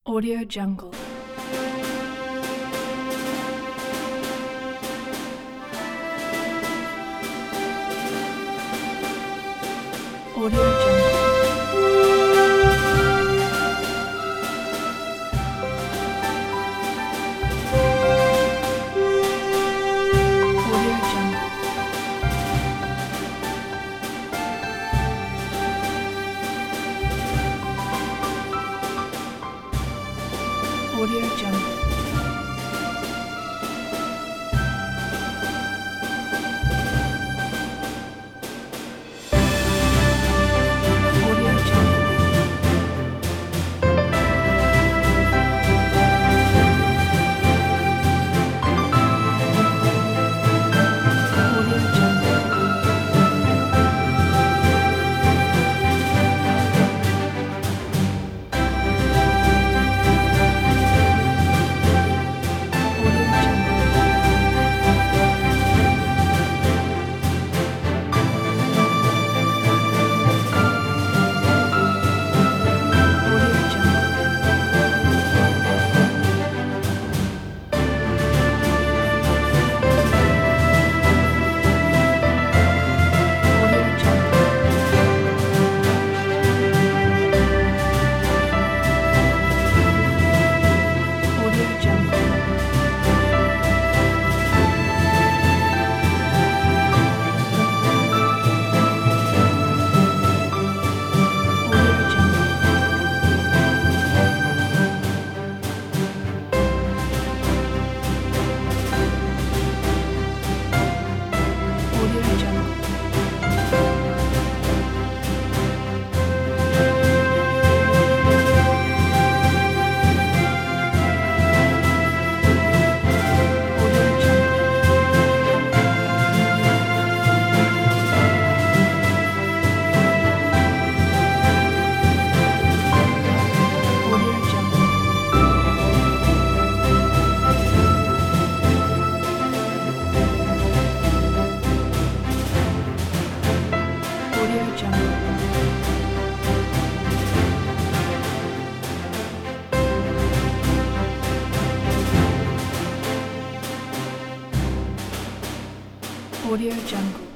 Audio Jungle. Audio Jungle. Audio Jungle. Audio Jungle. Audio Jungle. Audio Jungle. Audio Jungle. Audio Jungle. Audio Jungle. Audio Jungle. Audio Jungle. Audio Jungle. Audio Jungle. Audio Jungle. Audio Jungle. Audio Jungle.